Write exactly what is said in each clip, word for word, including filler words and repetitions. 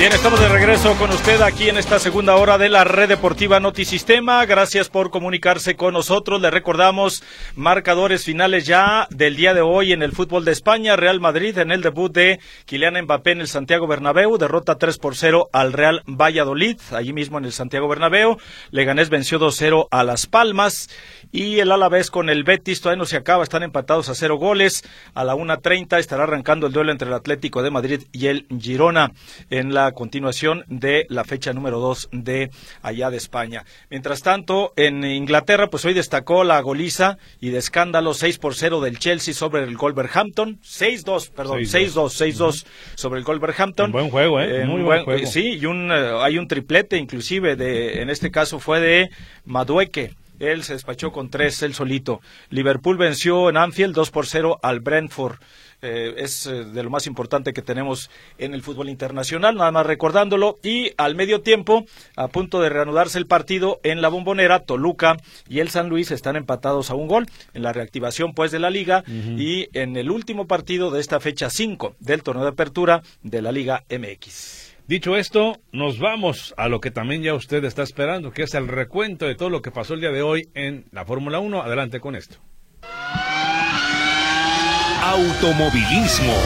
Bien, estamos de regreso con usted aquí en esta segunda hora de la Red Deportiva Notisistema. Gracias por comunicarse con nosotros. Le recordamos marcadores finales ya del día de hoy en el fútbol de España. Real Madrid en el debut de Kylian Mbappé en el Santiago Bernabéu, derrota tres por cero al Real Valladolid, allí mismo en el Santiago Bernabéu. Leganés venció dos cero a Las Palmas. Y el Alavés con el Betis todavía no se acaba, están empatados a cero goles. A la una treinta estará arrancando el duelo entre el Atlético de Madrid y el Girona en la continuación de la fecha número dos de allá de España. Mientras tanto, en Inglaterra, pues hoy destacó la goliza y de escándalo seis por cero del Chelsea sobre el Wolverhampton. seis dos, perdón, seis dos, seis dos uh-huh. sobre el Wolverhampton. Un buen juego, ¿eh? eh Muy buen, buen juego. Sí, y un, uh, hay un triplete inclusive, de en este caso fue de Madueke. Él se despachó con tres, él solito. Liverpool venció en Anfield dos por cero al Brentford. Eh, es eh, de lo más importante que tenemos en el fútbol internacional, nada más recordándolo. Y al medio tiempo, a punto de reanudarse el partido en la Bombonera, Toluca y el San Luis están empatados a un gol en la reactivación pues de la liga uh-huh. y en el último partido de esta fecha cinco del torneo de apertura de la Liga M X. Dicho esto, nos vamos a lo que también ya usted está esperando, que es el recuento de todo lo que pasó el día de hoy en la Fórmula uno. Adelante con esto. Automovilismo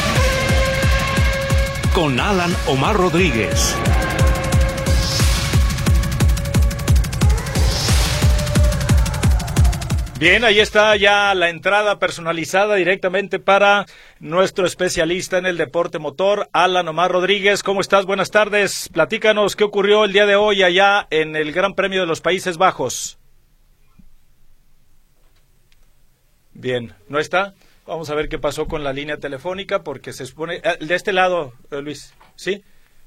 con Alan Omar Rodríguez. Bien, ahí está ya la entrada personalizada directamente para nuestro especialista en el deporte motor, Alan Omar Rodríguez. ¿Cómo estás? Buenas tardes. Platícanos qué ocurrió el día de hoy allá en el Gran Premio de los Países Bajos. Bien, ¿no está? Vamos a ver qué pasó con la línea telefónica porque se supone... Eh, de este lado, eh, Luis, ¿sí?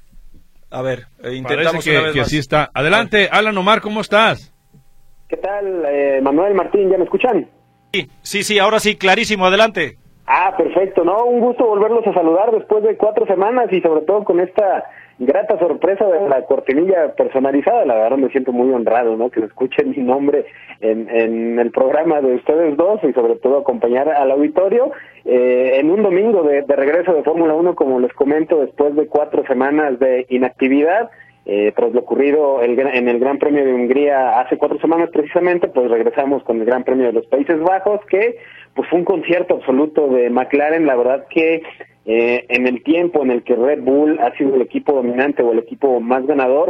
A ver, eh, intentamos Parece que, una vez que más. Así está. Adelante, Alan Omar, ¿cómo estás? ¿Qué tal, eh, Manuel Martín? ¿Ya me escuchan? Sí, sí, sí, ahora sí, clarísimo, adelante. Ah, perfecto, ¿no? Un gusto volverlos a saludar después de cuatro semanas y sobre todo con esta grata sorpresa de la cortinilla personalizada. La verdad me siento muy honrado, ¿no? Que escuchen mi nombre en, en el programa de ustedes dos y sobre todo acompañar al auditorio eh, en un domingo de, de regreso de Fórmula uno, como les comento, después de cuatro semanas de inactividad. Eh, tras lo ocurrido el, en el Gran Premio de Hungría hace cuatro semanas precisamente, pues regresamos con el Gran Premio de los Países Bajos, que pues fue un concierto absoluto de McLaren. La verdad que eh, en el tiempo en el que Red Bull ha sido el equipo dominante o el equipo más ganador,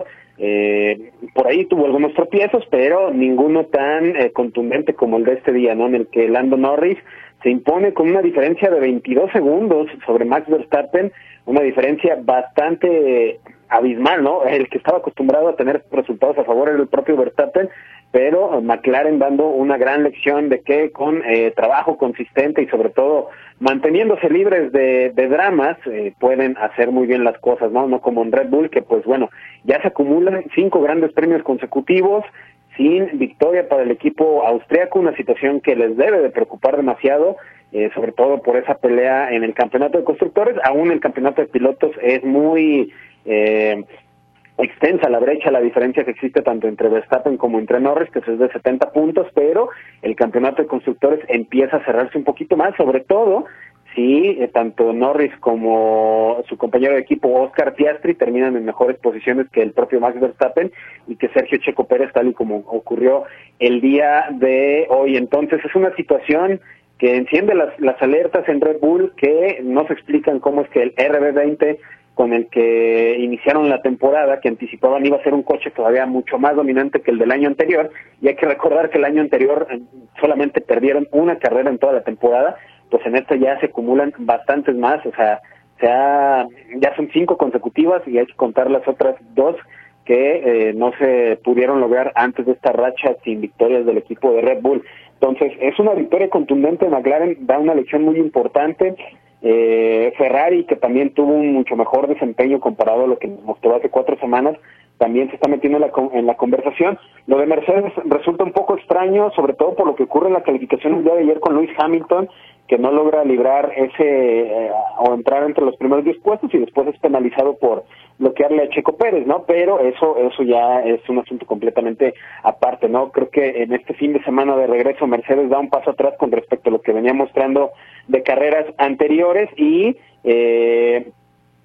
eh, por ahí tuvo algunos tropiezos, pero ninguno tan eh, contundente como el de este día, ¿no? En el que Lando Norris se impone con una diferencia de veintidós segundos sobre Max Verstappen, una diferencia bastante eh, abismal, ¿no? El que estaba acostumbrado a tener resultados a favor era el propio Verstappen, pero McLaren dando una gran lección de que con eh, trabajo consistente y sobre todo manteniéndose libres de, de dramas, eh, pueden hacer muy bien las cosas, ¿no? No como en Red Bull, que pues bueno, ya se acumulan cinco grandes premios consecutivos sin victoria para el equipo austriaco, una situación que les debe de preocupar demasiado, eh, sobre todo por esa pelea en el campeonato de constructores. Aún el campeonato de pilotos es muy eh, extensa la brecha, la diferencia que existe tanto entre Verstappen como entre Norris, que es de setenta puntos, pero el campeonato de constructores empieza a cerrarse un poquito más, sobre todo si eh, tanto Norris como su compañero de equipo Oscar Piastri terminan en mejores posiciones que el propio Max Verstappen y que Sergio Checo Pérez, tal y como ocurrió el día de hoy. Entonces es una situación que enciende las, las alertas en Red Bull, que no se explican cómo es que el R B veinte con el que iniciaron la temporada, que anticipaban iba a ser un coche todavía mucho más dominante que el del año anterior, y hay que recordar que el año anterior solamente perdieron una carrera en toda la temporada, pues en esta ya se acumulan bastantes más, o sea, se ha, ya son cinco consecutivas y hay que contar las otras dos que eh, no se pudieron lograr antes de esta racha sin victorias del equipo de Red Bull. Entonces, es una victoria contundente. McLaren da una lección muy importante. Eh, Ferrari, que también tuvo un mucho mejor desempeño comparado a lo que nos mostró hace cuatro semanas, también se está metiendo en la, en la conversación. Lo de Mercedes resulta un poco extraño, sobre todo por lo que ocurre en la calificación el día de ayer con Lewis Hamilton, que no logra librar ese eh, o entrar entre los primeros diez puestos y después es penalizado por bloquearle a Checo Pérez, ¿no? Pero eso eso ya es un asunto completamente aparte, ¿no? Creo que en este fin de semana de regreso Mercedes da un paso atrás con respecto a lo que venía mostrando de carreras anteriores y eh,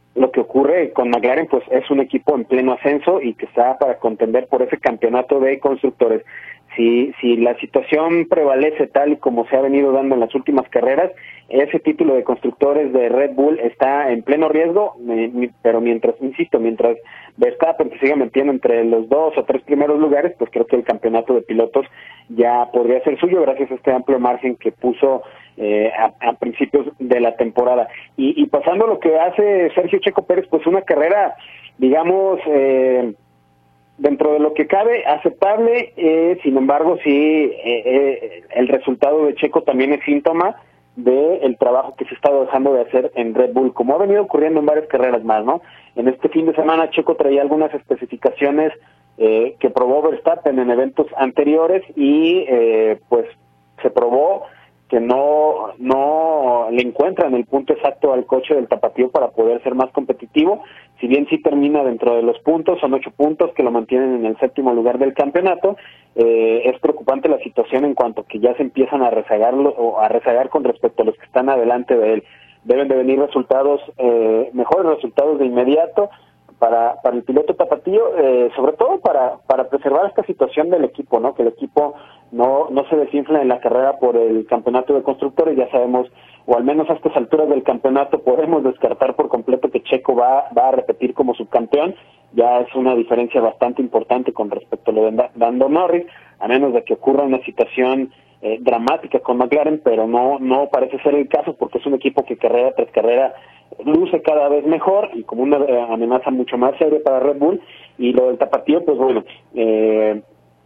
lo que ocurre con McLaren, pues es un equipo en pleno ascenso y que está para contender por ese campeonato de constructores. Si, si la situación prevalece tal y como se ha venido dando en las últimas carreras, ese título de constructores de Red Bull está en pleno riesgo, pero mientras, insisto, mientras Verstappen se siga metiendo entre los dos o tres primeros lugares, pues creo que el campeonato de pilotos ya podría ser suyo gracias a este amplio margen que puso eh, a, a principios de la temporada. Y, y pasando a lo que hace Sergio Checo Pérez, pues una carrera, digamos, eh, dentro de lo que cabe, aceptable, eh, sin embargo, sí, eh, eh, el resultado de Checo también es síntoma del trabajo que se está dejando de hacer en Red Bull, como ha venido ocurriendo en varias carreras más, ¿no? En este fin de semana Checo traía algunas especificaciones eh, que probó Verstappen en eventos anteriores y eh, pues se probó que no no le encuentran el punto exacto al coche del tapatío para poder ser más competitivo. Si bien sí termina dentro de los puntos, son ocho puntos que lo mantienen en el séptimo lugar del campeonato. Eh, es preocupante la situación en cuanto que ya se empiezan a rezagarlo o a rezagar con respecto a los que están adelante de él. Deben de venir resultados, eh, mejores resultados de inmediato para para el piloto tapatío, eh, sobre todo para para preservar esta situación del equipo, ¿no? Que el equipo no no se desinfla en la carrera por el campeonato de constructores. Ya sabemos, o al menos a estas alturas del campeonato podemos descartar por completo que Checo va va a repetir como subcampeón. Ya es una diferencia bastante importante con respecto a lo de Lando Norris, a menos de que ocurra una situación eh, dramática con McLaren, pero no no parece ser el caso porque es un equipo que carrera tras carrera luce cada vez mejor y como una eh, amenaza mucho más seria para Red Bull. Y lo del tapatío, pues bueno, eh,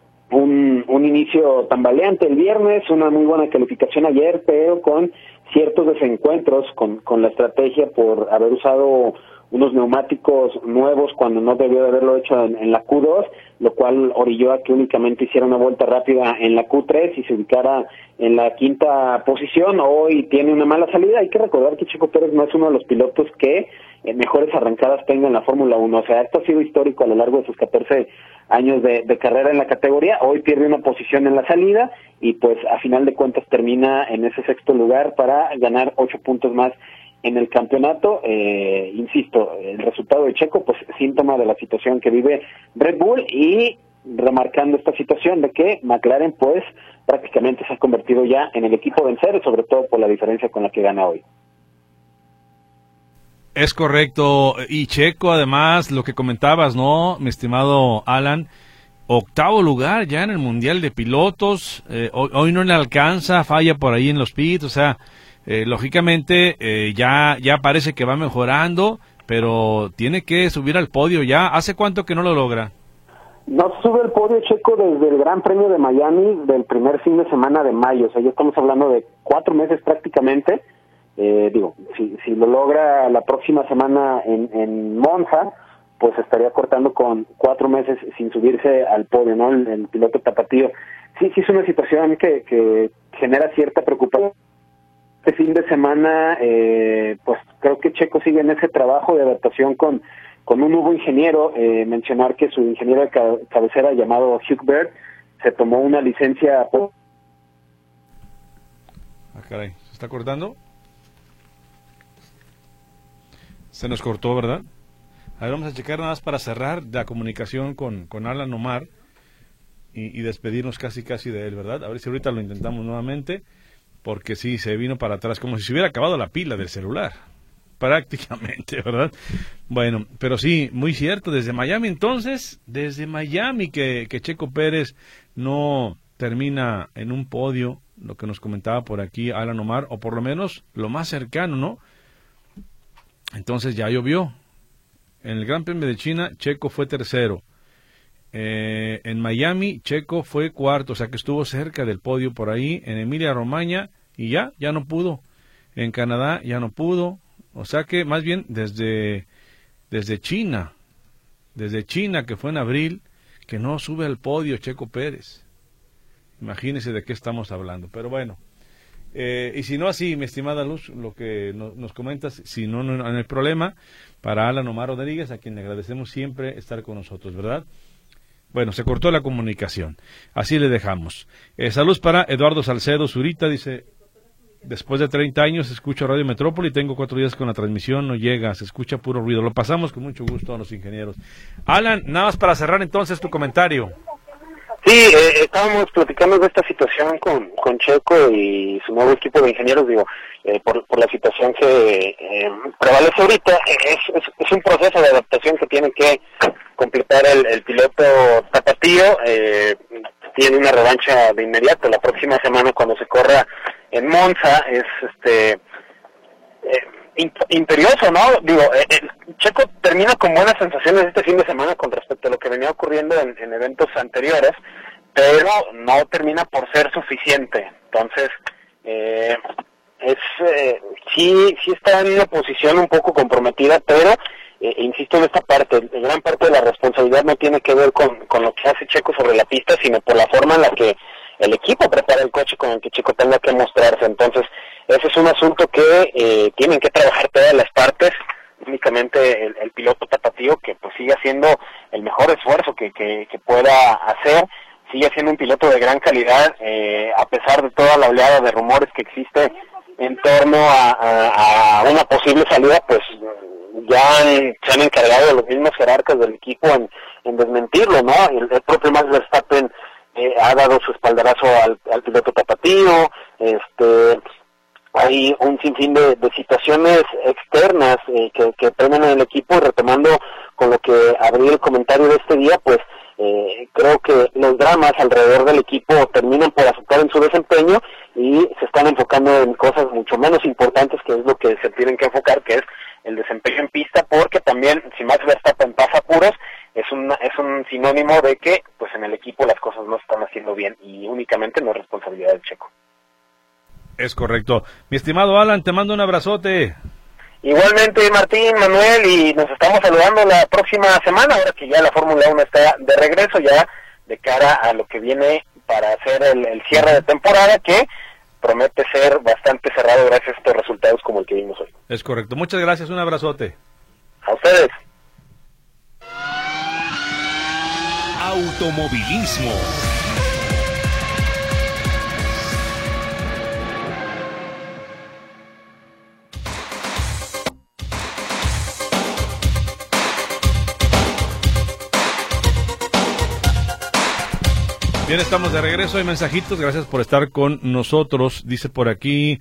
un, un inicio tambaleante el viernes, una muy buena calificación ayer, pero con ciertos desencuentros con, con la estrategia por haber usado unos neumáticos nuevos cuando no debió de haberlo hecho en, en la Q dos, lo cual orilló a que únicamente hiciera una vuelta rápida en la Q tres y se ubicara en la quinta posición. Hoy tiene una mala salida. Hay que recordar que Checo Pérez no es uno de los pilotos que eh, mejores arrancadas tenga en la Fórmula uno. O sea, esto ha sido histórico a lo largo de sus catorce años de, de carrera en la categoría. Hoy pierde una posición en la salida y pues a final de cuentas termina en ese sexto lugar para ganar ocho puntos más en el campeonato. Eh, insisto, el resultado de Checo, pues síntoma de la situación que vive Red Bull y remarcando esta situación de que McLaren pues prácticamente se ha convertido ya en el equipo vencedor, sobre todo por la diferencia con la que gana hoy. Es correcto, y Checo además, lo que comentabas, ¿no, mi estimado Alan? Octavo lugar ya en el Mundial de Pilotos, eh, hoy, hoy no le alcanza, falla por ahí en los pits, o sea, eh, lógicamente eh, ya, ya parece que va mejorando, pero tiene que subir al podio ya. ¿Hace cuánto que no lo logra? No sube el podio Checo desde el Gran Premio de Miami del primer fin de semana de mayo, o sea, ya estamos hablando de cuatro meses prácticamente. Eh, digo, si, si lo logra la próxima semana en, en Monza, pues estaría cortando con cuatro meses sin subirse al podio, ¿no? El, el piloto tapatío. Sí, sí es una situación que, que genera cierta preocupación. Este fin de semana, eh, pues creo que Checo sigue en ese trabajo de adaptación con, con un nuevo ingeniero. Eh, mencionar que su ingeniero de ca- cabecera llamado Hugh Bird se tomó una licencia. Por... Ah, caray, ¿se está cortando? Se nos cortó, ¿verdad? A ver, vamos a checar nada más para cerrar la comunicación con, con Alan Omar y, y despedirnos casi casi de él, ¿verdad? A ver si ahorita lo intentamos nuevamente, porque sí, se vino para atrás, como si se hubiera acabado la pila del celular, prácticamente, ¿verdad? Bueno, pero sí, muy cierto, desde Miami entonces, desde Miami que, que Checo Pérez no termina en un podio, lo que nos comentaba por aquí Alan Omar, o por lo menos lo más cercano, ¿no? Entonces ya llovió. En el Gran Premio de China, Checo fue tercero. Eh, en Miami, Checo fue cuarto, o sea que estuvo cerca del podio por ahí. En Emilia-Romagna, y ya, ya no pudo. En Canadá, ya no pudo. O sea que, más bien, desde, desde China, desde China, que fue en abril, que no sube al podio Checo Pérez. Imagínense de qué estamos hablando. Pero bueno, eh, y si no así, mi estimada Luz, lo que no, nos comentas, si no, no, no hay problema, para Alan Omar Rodríguez, a quien le agradecemos siempre estar con nosotros, ¿verdad? Bueno, se cortó la comunicación. Así le dejamos. Eh, saludos para Eduardo Salcedo Zurita, dice... Después de treinta años escucho Radio Metrópoli, tengo cuatro días con la transmisión, no llega, se escucha puro ruido. Lo pasamos con mucho gusto a los ingenieros. Alan, nada más para cerrar entonces tu comentario. Sí, eh, estábamos platicando de esta situación con, con Checo y su nuevo equipo de ingenieros, digo, eh, por, por la situación que eh, prevalece ahorita. Es, es, es un proceso de adaptación que tiene que completar el, el piloto tapatío. Eh, tiene una revancha de inmediato la próxima semana cuando se corra en Monza. Es este eh, imperioso, ¿no? Digo, eh, eh, Checo termina con buenas sensaciones este fin de semana con respecto a lo que venía ocurriendo en, en eventos anteriores, pero no termina por ser suficiente. Entonces, eh, es eh, sí sí está en una posición un poco comprometida, pero eh, insisto en esta parte, gran parte de la responsabilidad no tiene que ver con, con lo que hace Checo sobre la pista, sino por la forma en la que el equipo prepara el coche con el que Checo tenga que mostrarse. Entonces, ese es un asunto que eh, tienen que trabajar todas las partes, únicamente el, el piloto tapatío, que pues sigue haciendo el mejor esfuerzo que, que, que pueda hacer, sigue siendo un piloto de gran calidad, eh, a pesar de toda la oleada de rumores que existe en torno a, a, a una posible salida, pues ya han, se han encargado de los mismos jerarcas del equipo en, en desmentirlo, ¿no? El, el propio Max Verstappen eh, ha dado su espaldarazo al, al piloto tapatío. Este, hay un sinfín de, de situaciones externas eh, que, que prenden en el equipo, y retomando con lo que abrí el comentario de este día, pues eh, creo que los dramas alrededor del equipo terminan por afectar en su desempeño y se están enfocando en cosas mucho menos importantes, que es lo que se tienen que enfocar, que es el desempeño en pista, porque también si Max Verstappen pasa apuros, es un es un sinónimo de que pues en el equipo las cosas no se están haciendo bien, y únicamente no es responsabilidad del Checo. Es correcto. Mi estimado Alan, te mando un abrazote. Igualmente, Martín, Manuel, y nos estamos saludando la próxima semana, ahora que ya la Fórmula uno está de regreso, ya de cara a lo que viene para hacer el, el cierre de temporada, que promete ser bastante cerrado gracias a estos resultados como el que vimos hoy. Es correcto. Muchas gracias, un abrazote. A ustedes. Automovilismo. Bien, estamos de regreso, hay mensajitos, gracias por estar con nosotros. Dice por aquí,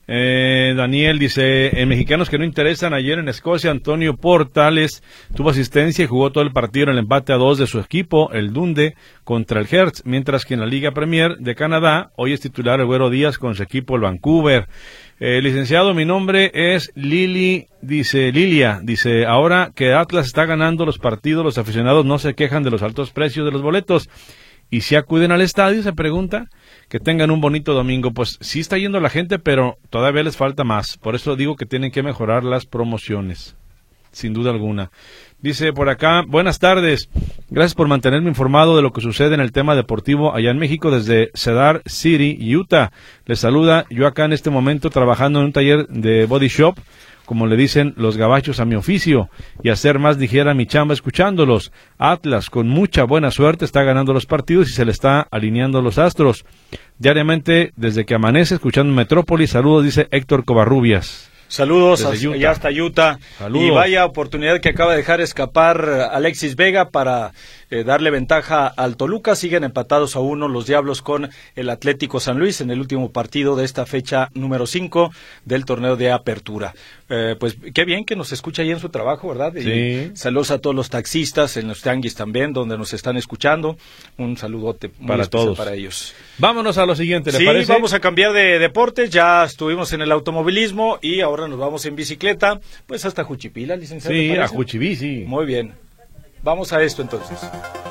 eh, Daniel, dice, en mexicanos que no interesan, ayer en Escocia, Antonio Portales tuvo asistencia y jugó todo el partido en el empate a dos de su equipo, el Dundee, contra el Hertz, mientras que en la Liga Premier de Canadá, hoy es titular el Güero Díaz con su equipo, el Vancouver. Eh, licenciado, mi nombre es Lili, dice Lilia, dice, ahora que Atlas está ganando los partidos, los aficionados no se quejan de los altos precios de los boletos. Y si acuden al estadio, se pregunta, que tengan un bonito domingo. Pues sí está yendo la gente, pero todavía les falta más. Por eso digo que tienen que mejorar las promociones, sin duda alguna. Dice por acá, buenas tardes, gracias por mantenerme informado de lo que sucede en el tema deportivo allá en México desde Cedar City, Utah. Les saluda, yo acá en este momento trabajando en un taller de body shop, como le dicen los gabachos a mi oficio, y hacer más ligera mi chamba escuchándolos. Atlas, con mucha buena suerte, está ganando los partidos y se le está alineando los astros. Diariamente, desde que amanece, escuchando Metrópolis, saludos, dice Héctor Covarrubias. Saludos hasta, allá hasta Utah. Saludos. Y vaya oportunidad que acaba de dejar escapar Alexis Vega para eh, darle ventaja al Toluca. Siguen empatados a uno los Diablos con el Atlético San Luis en el último partido de esta fecha número cinco del torneo de apertura. Eh, pues qué bien que nos escucha ahí en su trabajo, ¿verdad? Y sí. Saludos a todos los taxistas en los tianguis también, donde nos están escuchando. Un saludote muy para todos, para ellos. Vámonos a lo siguiente, ¿le sí, parece? Vamos a cambiar de deportes. Ya estuvimos en el automovilismo y ahora nos vamos en bicicleta, pues hasta Juchipila, licenciado. Sí, a Juchibici. Muy bien. Vamos a esto entonces.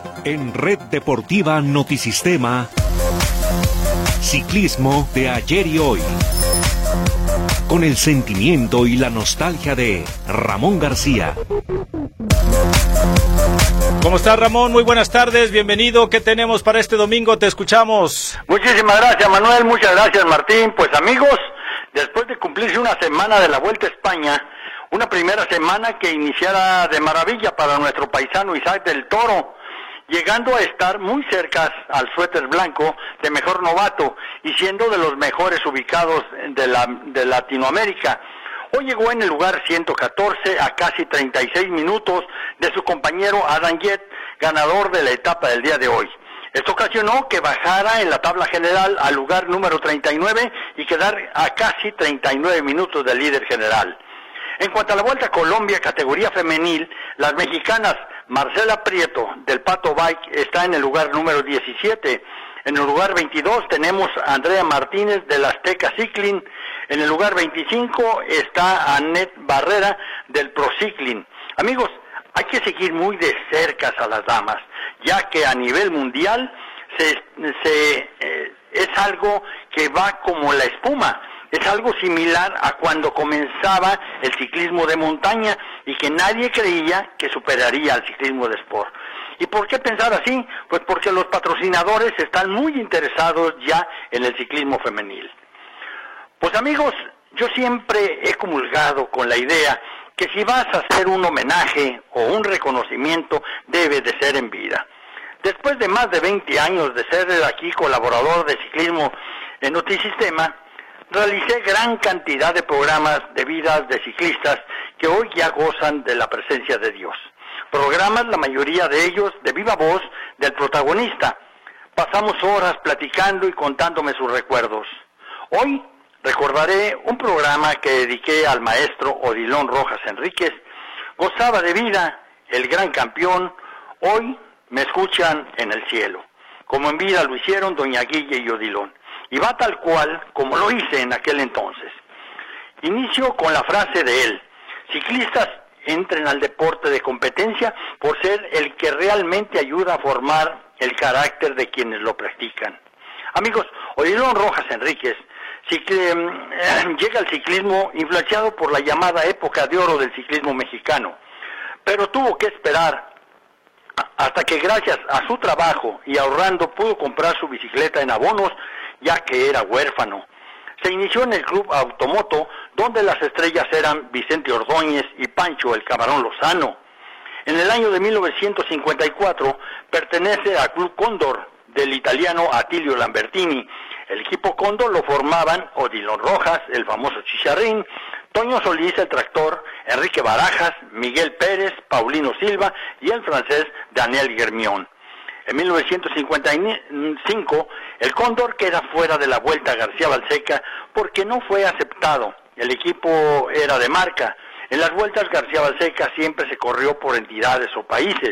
En Red Deportiva Notisistema, ciclismo de ayer y hoy. Con el sentimiento y la nostalgia de Ramón García. ¿Cómo estás, Ramón? Muy buenas tardes, bienvenido. ¿Qué tenemos para este domingo? Te escuchamos. Muchísimas gracias, Manuel. Muchas gracias, Martín. Pues amigos, después de cumplirse una semana de la Vuelta a España, una primera semana que iniciara de maravilla para nuestro paisano Isaac del Toro, llegando a estar muy cerca al suéter blanco de mejor novato y siendo de los mejores ubicados de, la, de Latinoamérica. Hoy llegó en el lugar ciento catorce a casi treinta y seis minutos de su compañero Adam Jett, ganador de la etapa del día de hoy. Esto ocasionó que bajara en la tabla general al lugar número treinta y nueve y quedar a casi treinta y nueve minutos del líder general. En cuanto a la Vuelta a Colombia, categoría femenil, las mexicanas Marcela Prieto del Pato Bike está en el lugar número diecisiete. En el lugar veintidós tenemos a Andrea Martínez del Azteca Cycling. En el lugar veinticinco está Anet Barrera del Pro Cycling. Amigos, hay que seguir muy de cerca a las damas, ya que a nivel mundial se, se, eh, es algo que va como la espuma. Es algo similar a cuando comenzaba el ciclismo de montaña y que nadie creía que superaría al ciclismo de sport. ¿Y por qué pensar así? Pues porque los patrocinadores están muy interesados ya en el ciclismo femenil. Pues amigos, yo siempre he comulgado con la idea que si vas a hacer un homenaje o un reconocimiento, debe de ser en vida. Después de más de veinte años de ser aquí colaborador de ciclismo en Notisistema, realicé gran cantidad de programas de vidas de ciclistas que hoy ya gozan de la presencia de Dios. Programas, la mayoría de ellos, de viva voz del protagonista. Pasamos horas platicando y contándome sus recuerdos. Hoy recordaré un programa que dediqué al maestro Odilon Rojas Enríquez. Gozaba de vida, el gran campeón. Hoy me escuchan en el cielo, como en vida lo hicieron doña Guille y Odilon. Y va tal cual como lo hice en aquel entonces. Inicio con la frase de él: ciclistas entren al deporte de competencia por ser el que realmente ayuda a formar el carácter de quienes lo practican. Amigos, Odilon Rojas Enríquez cicle, eh, llega al ciclismo influenciado por la llamada época de oro del ciclismo mexicano, pero tuvo que esperar hasta que gracias a su trabajo y ahorrando pudo comprar su bicicleta en abonos, ya que era huérfano. Se inició en el Club Automoto, donde las estrellas eran Vicente Ordóñez y Pancho el Camarón Lozano. En el año de mil novecientos cincuenta y cuatro pertenece al Club Cóndor del italiano Attilio Lambertini. El equipo Cóndor lo formaban Odilon Rojas, el famoso Chicharrín, Toño Solís el Tractor, Enrique Barajas, Miguel Pérez, Paulino Silva y el francés Daniel Germión. En mil novecientos cincuenta y cinco, el Cóndor queda fuera de la Vuelta a García Balseca porque no fue aceptado. El equipo era de marca. En las Vueltas García Balseca siempre se corrió por entidades o países,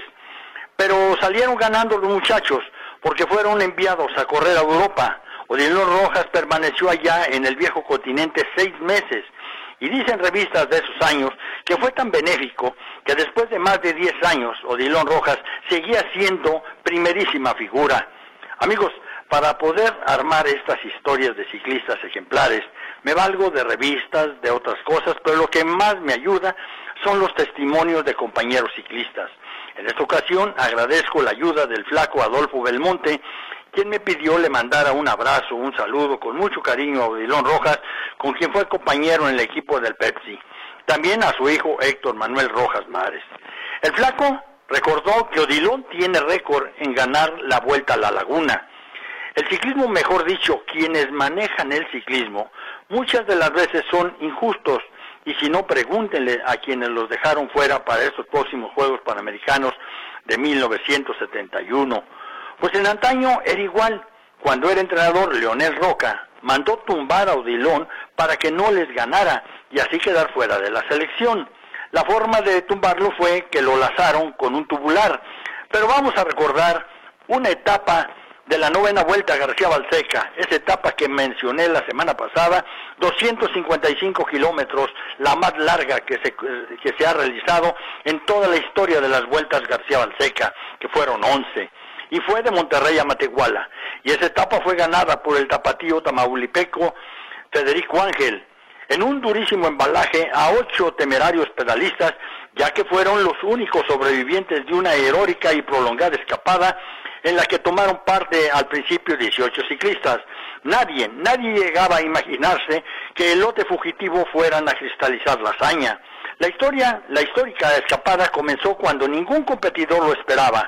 pero salieron ganando los muchachos porque fueron enviados a correr a Europa. Odilon Rojas permaneció allá en el viejo continente seis meses. Y dicen revistas de esos años que fue tan benéfico que después de más de diez años Odilon Rojas seguía siendo primerísima figura. Amigos, para poder armar estas historias de ciclistas ejemplares, me valgo de revistas, de otras cosas, pero lo que más me ayuda son los testimonios de compañeros ciclistas. En esta ocasión agradezco la ayuda del flaco Adolfo Belmonte, quien me pidió le mandara un abrazo, un saludo con mucho cariño a Odilon Rojas, con quien fue compañero en el equipo del Pepsi. También a su hijo Héctor Manuel Rojas Mares. El flaco recordó que Odilon tiene récord en ganar la Vuelta a la Laguna. El ciclismo, mejor dicho, quienes manejan el ciclismo, muchas de las veces son injustos, y si no, pregúntenle a quienes los dejaron fuera para estos próximos Juegos Panamericanos de mil novecientos setenta y uno. Pues en antaño era igual. Cuando era entrenador, Leonel Roca mandó tumbar a Odilon para que no les ganara y así quedar fuera de la selección. La forma de tumbarlo fue que lo lazaron con un tubular. Pero vamos a recordar una etapa de la novena Vuelta a García Balseca, esa etapa que mencioné la semana pasada, doscientos cincuenta y cinco kilómetros, la más larga que se, que se ha realizado en toda la historia de las Vueltas García Balseca, que fueron once. Y fue de Monterrey a Matehuala, y esa etapa fue ganada por el tapatío tamaulipeco Federico Ángel, en un durísimo embalaje a ocho temerarios pedalistas, ya que fueron los únicos sobrevivientes de una heroica y prolongada escapada en la que tomaron parte al principio dieciocho ciclistas. Nadie, nadie llegaba a imaginarse que el lote fugitivo fueran a cristalizar la hazaña. La historia, la histórica escapada comenzó cuando ningún competidor lo esperaba,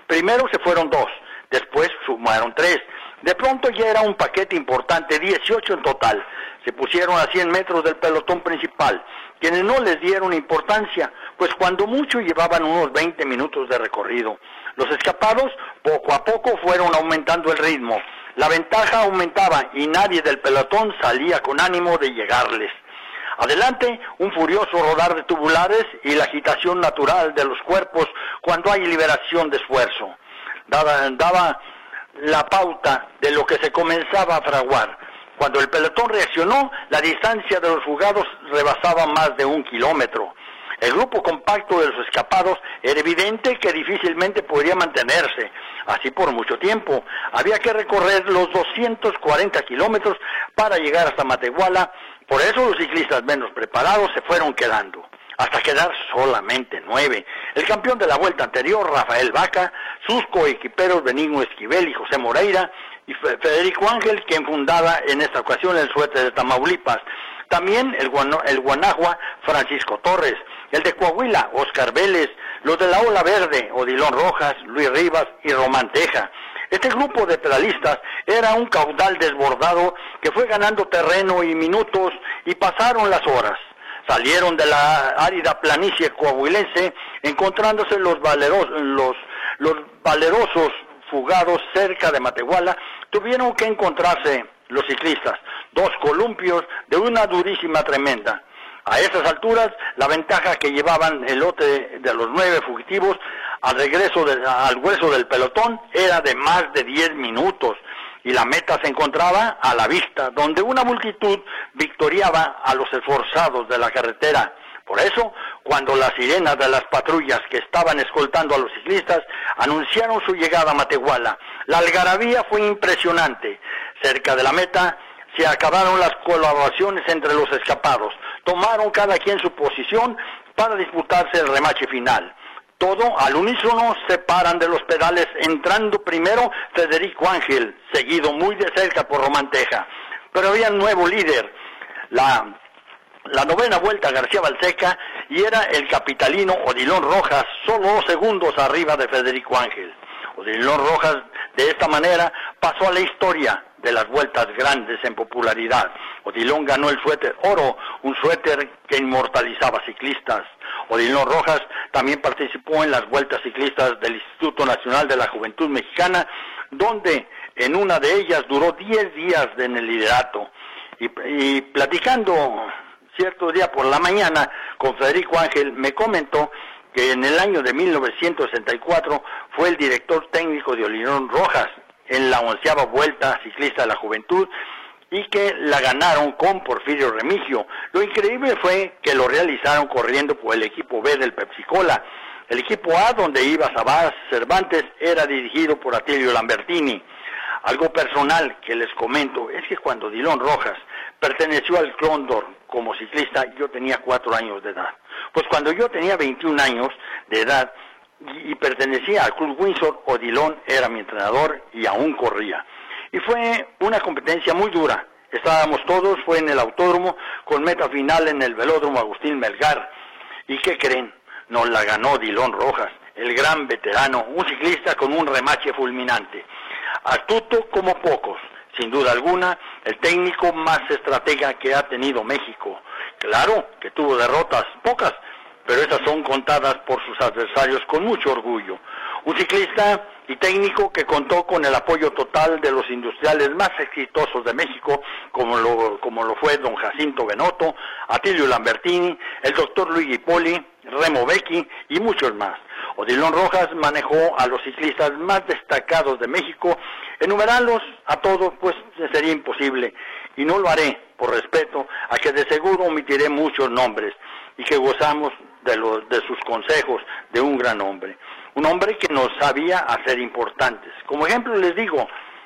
Primero se fueron dos, después sumaron tres. De pronto ya era un paquete importante, dieciocho en total. Se pusieron a cien metros del pelotón principal, quienes no les dieron importancia, pues cuando mucho llevaban unos veinte minutos de recorrido. Los escapados poco a poco fueron aumentando el ritmo. La ventaja aumentaba y nadie del pelotón salía con ánimo de llegarles. Adelante, un furioso rodar de tubulares y la agitación natural de los cuerpos cuando hay liberación de esfuerzo. Daba, daba la pauta de lo que se comenzaba a fraguar. Cuando el pelotón reaccionó, la distancia de los fugados rebasaba más de un kilómetro. El grupo compacto de los escapados era evidente que difícilmente podría mantenerse así por mucho tiempo. Había que recorrer los doscientos cuarenta kilómetros para llegar hasta Matehuala. Por eso los ciclistas menos preparados se fueron quedando, hasta quedar solamente nueve. El campeón de la vuelta anterior, Rafael Vaca, sus coequiperos Benigno Esquivel y José Moreira, y Federico Ángel, quien fundaba en esta ocasión el suéter de Tamaulipas. También el, Guano, el Guanagua, Francisco Torres, el de Coahuila, Oscar Vélez, los de la Ola Verde, Odilón Rojas, Luis Rivas y Román Teja. Este grupo de pedalistas era un caudal desbordado que fue ganando terreno y minutos y pasaron las horas. Salieron de la árida planicie coahuilense, encontrándose los, valeros, los, los valerosos fugados cerca de Matehuala. Tuvieron que encontrarse los ciclistas, dos columpios de una durísima tremenda. A esas alturas, la ventaja que llevaban el lote de los nueve fugitivos al regreso de, al hueso del pelotón era de más de diez minutos, y la meta se encontraba a la vista, donde una multitud victoriaba a los esforzados de la carretera. Por eso, cuando las sirenas de las patrullas que estaban escoltando a los ciclistas anunciaron su llegada a Matehuala, la algarabía fue impresionante. Cerca de la meta se acabaron las colaboraciones entre los escapados. Tomaron cada quien su posición para disputarse el remache final. Todo al unísono se paran de los pedales, entrando primero Federico Ángel, seguido muy de cerca por Román Teja. Pero había un nuevo líder, la, la novena vuelta García Balseca, y era el capitalino Odilón Rojas, solo dos segundos arriba de Federico Ángel. Odilón Rojas, de esta manera, pasó a la historia de las vueltas grandes en popularidad. Odilón ganó el suéter oro, un suéter que inmortalizaba ciclistas. Odilón Rojas también participó en las vueltas ciclistas del Instituto Nacional de la Juventud Mexicana, donde en una de ellas duró diez días en el liderato. Y, y platicando cierto día por la mañana con Federico Ángel, me comentó que en el año de mil novecientos sesenta y cuatro fue el director técnico de Odilón Rojas en la onceava vuelta ciclista de la juventud, y que la ganaron con Porfirio Remigio. Lo increíble fue que lo realizaron corriendo por el equipo B del Pepsi-Cola. El equipo A, donde iba Sabás Cervantes, era dirigido por Atilio Lambertini. Algo personal que les comento es que cuando Odilón Rojas perteneció al Cóndor como ciclista, yo tenía cuatro años de edad. Pues cuando yo tenía veintiún años de edad y pertenecía al Club Windsor, Odilón era mi entrenador y aún corría. Y fue una competencia muy dura. Estábamos todos, fue en el autódromo, con meta final en el velódromo Agustín Melgar. ¿Y qué creen? Nos la ganó Odilón Rojas, el gran veterano, un ciclista con un remache fulminante. Astuto como pocos, sin duda alguna, el técnico más estratega que ha tenido México. Claro que tuvo derrotas, pocas, pero esas son contadas por sus adversarios con mucho orgullo. Un ciclista y técnico que contó con el apoyo total de los industriales más exitosos de México, como lo, como lo fue don Jacinto Benotto, Atilio Lambertini, el doctor Luigi Poli, Remo Becchi y muchos más. Odilón Rojas manejó a los ciclistas más destacados de México. Enumerarlos a todos pues sería imposible, y no lo haré por respeto a que de seguro omitiré muchos nombres, y que gozamos de, los, de sus consejos de un gran hombre. Un hombre que nos sabía hacer importantes. Como ejemplo les digo,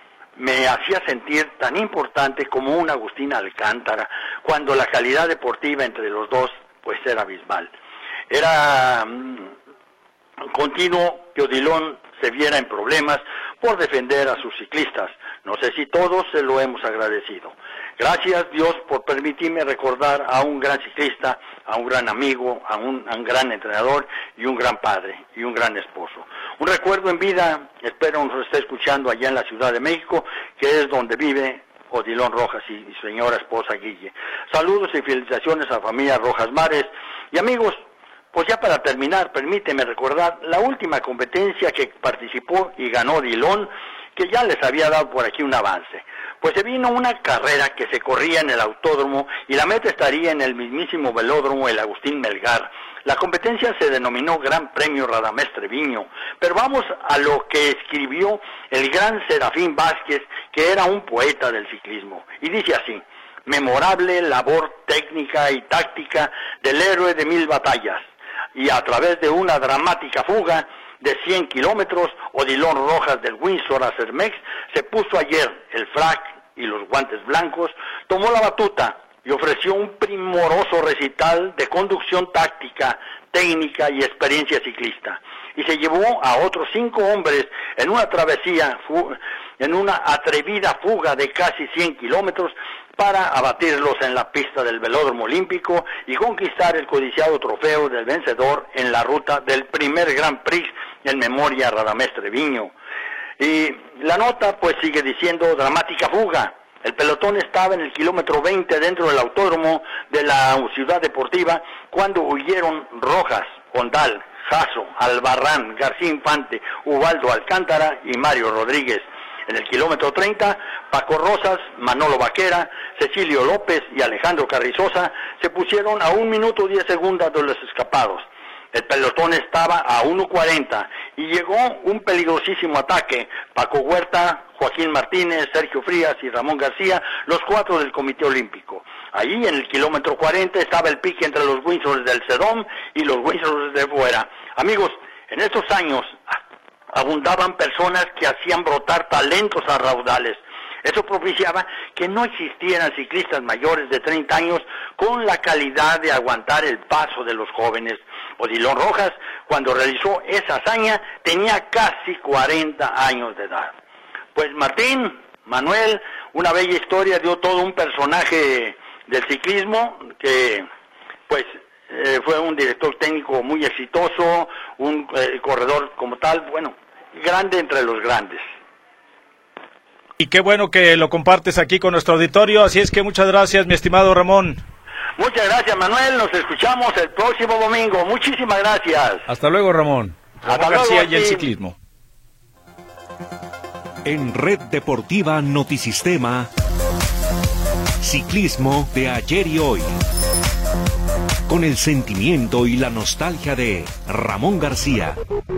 me hacía sentir tan importante como un Agustín Alcántara, cuando la calidad deportiva entre los dos pues era abismal. Era mmm, continuo que Odilón se viera en problemas por defender a sus ciclistas. No sé si todos se lo hemos agradecido. Gracias Dios por permitirme recordar a un gran ciclista, a un gran amigo, a un, a un gran entrenador y un gran padre y un gran esposo. Un recuerdo en vida, espero nos esté escuchando allá en la Ciudad de México, que es donde vive Odilon Rojas y, y señora esposa Guille. Saludos y felicitaciones a la familia Rojas Mares. Y amigos, pues ya para terminar, permíteme recordar la última competencia que participó y ganó Odilon, que ya les había dado por aquí un avance. Pues se vino una carrera que se corría en el autódromo y la meta estaría en el mismísimo velódromo El Agustín Melgar. La competencia se denominó Gran Premio Radamés Treviño, pero vamos a lo que escribió el gran Serafín Vázquez, que era un poeta del ciclismo, y dice así: memorable labor técnica y táctica del héroe de mil batallas, y a través de una dramática fuga de cien kilómetros, Odilon Rojas del Windsor a Cermex se puso ayer el frac y los guantes blancos, tomó la batuta y ofreció un primoroso recital de conducción táctica, técnica y experiencia ciclista. Y se llevó a otros cinco hombres en una travesía, en una atrevida fuga de casi cien kilómetros para abatirlos en la pista del Velódromo Olímpico y conquistar el codiciado trofeo del vencedor en la ruta del primer Grand Prix en memoria a Radamés Treviño. Y la nota pues sigue diciendo: dramática fuga. El pelotón estaba en el kilómetro veinte dentro del autódromo de la Ciudad Deportiva cuando huyeron Rojas, Ondal, Jasso, Albarrán, García Infante, Ubaldo Alcántara y Mario Rodríguez. En el kilómetro treinta, Paco Rosas, Manolo Vaquera, Cecilio López y Alejandro Carrizosa se pusieron a un minuto diez segundos de los escapados. El pelotón estaba a uno cuarenta y llegó un peligrosísimo ataque. Paco Huerta, Joaquín Martínez, Sergio Frías y Ramón García, los cuatro del Comité Olímpico. Allí en el kilómetro cuarenta estaba el pique entre los Windsors del Sedom y los Windsors de fuera. Amigos, en estos años abundaban personas que hacían brotar talentos a raudales. Eso propiciaba que no existieran ciclistas mayores de treinta años con la calidad de aguantar el paso de los jóvenes. Odilon Rojas, cuando realizó esa hazaña, tenía casi cuarenta años de edad. Pues Martín, Manuel, una bella historia, dio todo un personaje del ciclismo que, pues, eh, fue un director técnico muy exitoso, un eh, corredor como tal, bueno, grande entre los grandes. Y qué bueno que lo compartes aquí con nuestro auditorio, así es que muchas gracias, mi estimado Ramón. Muchas gracias, Manuel, nos escuchamos el próximo domingo, muchísimas gracias. Hasta luego, Ramón. Hasta luego, García y el ciclismo. En Red Deportiva Notisistema, ciclismo de ayer y hoy, con el sentimiento y la nostalgia de Ramón García.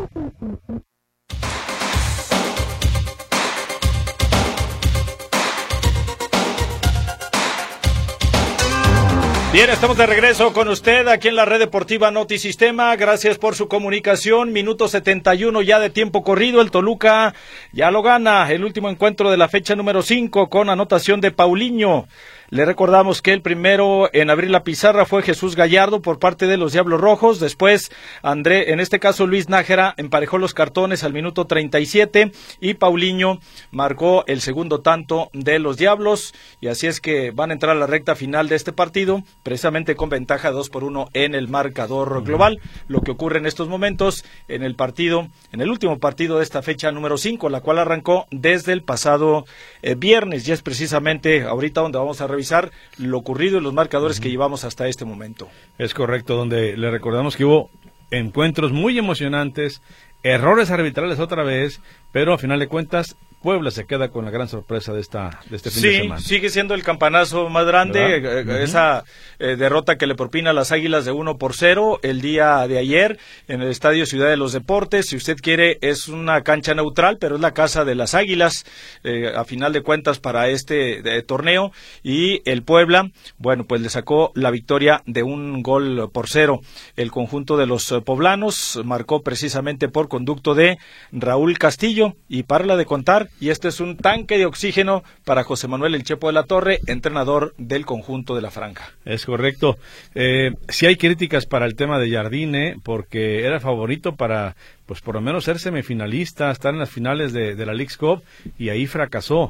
Bien, estamos de regreso con usted aquí en la Red Deportiva Notisistema. Gracias por su comunicación. Minuto setenta y uno ya de tiempo corrido. El Toluca ya lo gana. El último encuentro de la fecha número cinco con anotación de Paulinho. Le recordamos que el primero en abrir la pizarra fue Jesús Gallardo por parte de los Diablos Rojos. Después, André, en este caso Luis Nájera, emparejó los cartones al minuto treinta y siete y Paulinho marcó el segundo tanto de los Diablos. Y así es que van a entrar a la recta final de este partido, precisamente con ventaja dos por uno en el marcador global. Lo que ocurre en estos momentos en el partido, en el último partido de esta fecha número cinco, la cual arrancó desde el pasado eh, viernes. Y es precisamente ahorita donde vamos a revisar lo ocurrido y los marcadores uh-huh. que llevamos hasta este momento. Es correcto, donde le recordamos que hubo encuentros muy emocionantes, errores arbitrales otra vez, pero a final de cuentas Puebla se queda con la gran sorpresa de esta de este fin sí, de semana. Sí, sigue siendo el campanazo más grande, eh, uh-huh. esa eh, derrota que le propina a las Águilas de uno por cero el día de ayer en el Estadio Ciudad de los Deportes. Si usted quiere, es una cancha neutral, pero es la casa de las Águilas, eh, a final de cuentas para este de, torneo, y el Puebla, bueno, pues le sacó la victoria de un gol por cero. El conjunto de los poblanos marcó precisamente por conducto de Raúl Castillo, y para la de contar, y este es un tanque de oxígeno para José Manuel El Chepo de la Torre, entrenador del conjunto de la Franja. Es correcto. Eh, sí hay críticas para el tema de Jardine, porque era favorito para, pues por lo menos ser semifinalista, estar en las finales de, de la Leagues Cup, y ahí fracasó.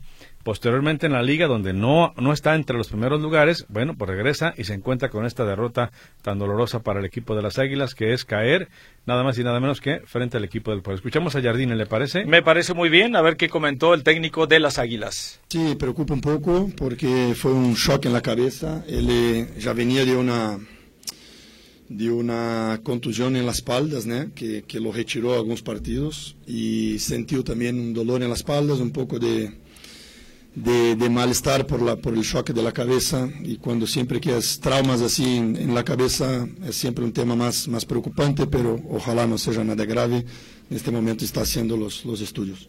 Posteriormente en la liga, donde no, no está entre los primeros lugares, bueno, pues regresa y se encuentra con esta derrota tan dolorosa para el equipo de las Águilas, que es caer nada más y nada menos que frente al equipo del pueblo. Escuchamos a Jardine, ¿le parece? Me parece muy bien, a ver qué comentó el técnico de las Águilas. Sí, preocupa un poco porque fue un shock en la cabeza. Él ya venía de una de una contusión en las espaldas, ¿no? que, que lo retiró a algunos partidos y sintió también un dolor en las espaldas, un poco de, de, de malestar por, la, por el shock de la cabeza, y cuando siempre que es traumas así en, en la cabeza es siempre un tema más, más preocupante, pero ojalá no sea nada grave. En este momento está haciendo los, los estudios.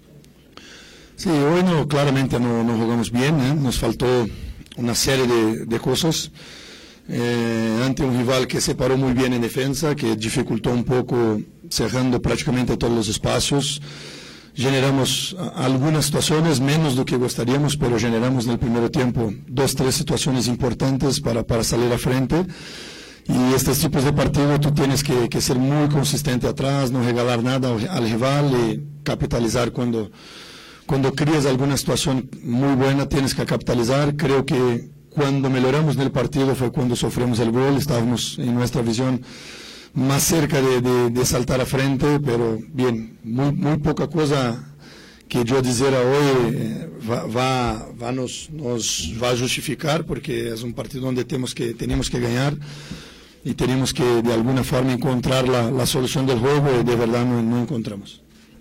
Sí, hoy no, claramente no, no jugamos bien, ¿eh? Nos faltó una serie de, de cosas. Eh, ante un rival que se paró muy bien en defensa, que dificultó un poco cerrando prácticamente todos los espacios. Generamos algunas situaciones, menos de lo que gustaríamos, pero generamos en el primer tiempo dos, tres situaciones importantes para, para salir a frente. Y estos tipos de partidos tú tienes que, que ser muy consistente atrás, no regalar nada al, al rival y capitalizar cuando, cuando crías alguna situación muy buena, tienes que capitalizar. Creo que cuando mejoramos en el partido fue cuando sufrimos el gol, estábamos en nuestra visión más cerca de, de, de saltar a frente, pero bien, muy, muy poca cosa que yo dijera hoy eh, va, va, va nos, nos va a justificar, porque es un partido donde tenemos que, tenemos que ganar y tenemos que de alguna forma encontrar la, la solución del juego, y de verdad no, no encontramos.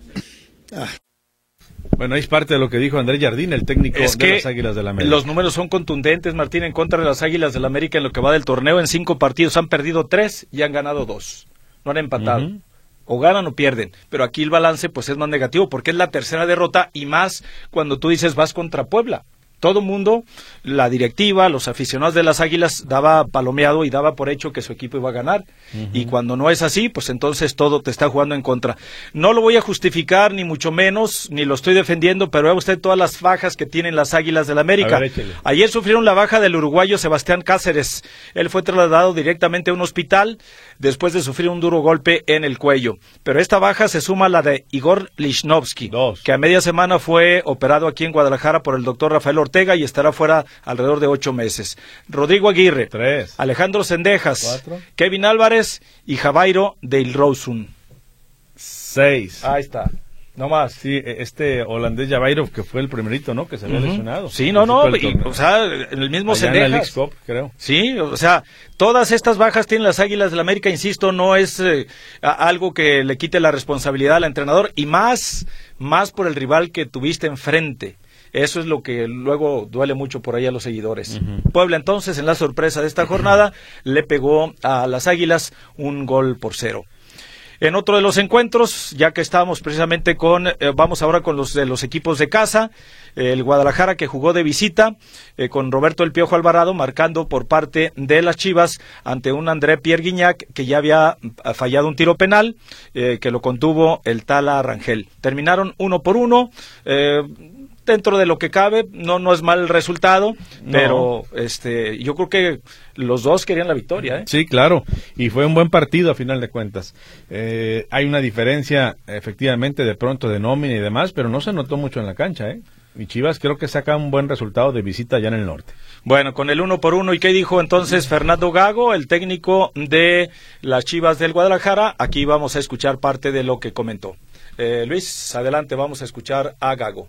Ah. Bueno, es parte de lo que dijo Andrés Jardine, el técnico es de las Águilas del la América. Los números son contundentes, Martín, en contra de las Águilas del la América en lo que va del torneo. En cinco partidos han perdido tres y han ganado dos. No han empatado. Uh-huh. O ganan o pierden. Pero aquí el balance pues es más negativo, porque es la tercera derrota, y más cuando tú dices vas contra Puebla. Todo mundo, la directiva, los aficionados de las Águilas, daba palomeado y daba por hecho que su equipo iba a ganar. Uh-huh. Y cuando no es así, pues entonces todo te está jugando en contra. No lo voy a justificar, ni mucho menos, ni lo estoy defendiendo, pero vea usted todas las bajas que tienen las Águilas del la América. Ver, ayer sufrieron la baja del uruguayo Sebastián Cáceres. Él fue trasladado directamente a un hospital después de sufrir un duro golpe en el cuello. Pero esta baja se suma a la de Igor Lichnowsky, Dos. que a media semana fue operado aquí en Guadalajara por el doctor Rafael Ortega y estará fuera alrededor de ocho meses. Rodrigo Aguirre, Tres. Alejandro Sendejas, Cuatro. Kevin Álvarez y Javairo Deilrosun. Seis. Ahí está. No más. Sí, este holandés Javairo, que fue el primerito, ¿no? Que se había uh-huh. lesionado. Sí, no, no, y, o sea, el mismo Allá Sendejas. En la Leagues Cup, creo. Sí, o sea, todas estas bajas tienen las Águilas del la América, insisto, no es eh, a, algo que le quite la responsabilidad al entrenador, y más, más por el rival que tuviste enfrente. Eso es lo que luego duele mucho por ahí a los seguidores. Uh-huh. Puebla, entonces, en la sorpresa de esta jornada, uh-huh. le pegó a las Águilas un gol por cero. En otro de los encuentros, ya que estábamos precisamente con, eh, vamos ahora con los de los equipos de casa, eh, el Guadalajara, que jugó de visita eh, con Roberto El Piojo Alvarado, marcando por parte de las Chivas ante un André Pierre Guignac, que ya había fallado un tiro penal, eh, que lo contuvo el Tala Rangel. Terminaron uno por uno, eh, dentro de lo que cabe, no no es mal resultado, no. pero este yo creo que los dos querían la victoria, ¿eh? Sí, claro, y fue un buen partido a final de cuentas. Eh, hay una diferencia, efectivamente, de pronto de nómina y demás, pero no se notó mucho en la cancha, ¿eh? Y Chivas creo que saca un buen resultado de visita allá en el norte. Bueno, con el uno por uno, ¿y qué dijo entonces Fernando Gago, el técnico de las Chivas del Guadalajara? Aquí vamos a escuchar parte de lo que comentó. Eh, Luis, adelante, vamos a escuchar a Gago.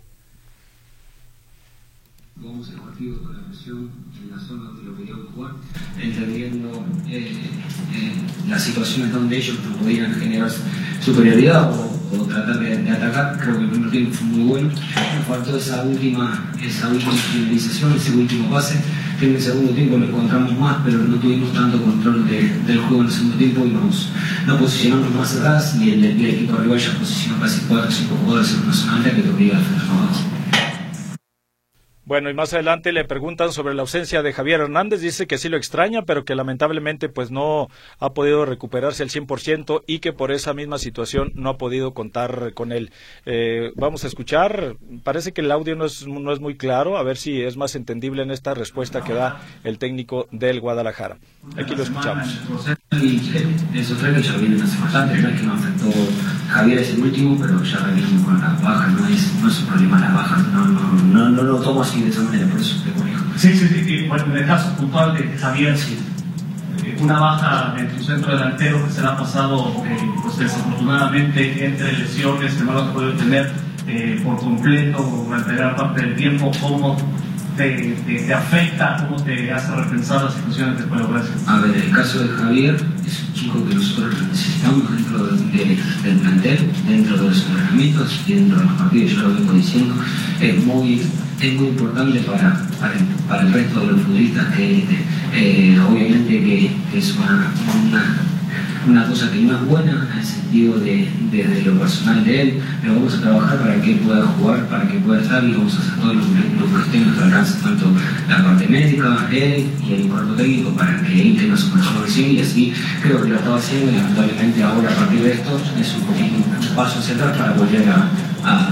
Jugamos el partido con la presión en la zona donde lo queríamos jugar, entendiendo eh, eh, las situaciones donde ellos no podían generar superioridad o, o tratar de, de atacar. Creo que el primer tiempo fue muy bueno. Nos faltó esa última, esa última finalización, ese último pase. En el segundo tiempo lo encontramos más, pero no tuvimos tanto control de, del juego en el segundo tiempo y nos, nos posicionamos más atrás, y el, el equipo rival ya posicionó casi cuatro o cinco jugadores en una zona alta que te obliga a defender más. Bueno, y más adelante le preguntan sobre la ausencia de Javier Hernández, dice que sí lo extraña, pero que lamentablemente pues no ha podido recuperarse al cien por ciento y que por esa misma situación no ha podido contar con él. Eh, vamos a escuchar, parece que el audio no es, no es muy claro, a ver si es más entendible en esta respuesta que da el técnico del Guadalajara. Aquí lo escuchamos. Esos tres que ya vienen hace bastante, que nos afectó Javier es el último, pero ya venimos con las bajas, no es, no es un problema las bajas, no, no, no, no lo tomo así de esa manera, por eso te corrijo. Sí, sí, sí, bueno, en el caso puntual de Javier, sí. Una baja en tu centro delantero que se le ha pasado, eh, pues desafortunadamente, entre lesiones que no lo has podido tener eh, por completo durante gran parte del tiempo. ¿Cómo te, te, te afecta, cómo te hace repensar las situaciones después de Brasil? A ver, el caso de Javier es un chico que nosotros necesitamos dentro de, de, del plantel, dentro de los entrenamientos y dentro de los partidos. Yo lo vengo diciendo, es muy, es muy importante para, para, para el resto de los futbolistas que eh, obviamente que, que es una, una, una cosa que no es buena en el sentido de, de, de lo personal de él, pero vamos a trabajar para que él pueda jugar, para que pueda estar, y vamos a hacer todo lo, lo que esté en nuestro alcance, tanto la parte médica, él y el cuerpo técnico, para que él tenga su mejor versión, y así creo que lo estaba haciendo, y lamentablemente ahora a partir de esto es un, un paso hacia atrás para volver a, a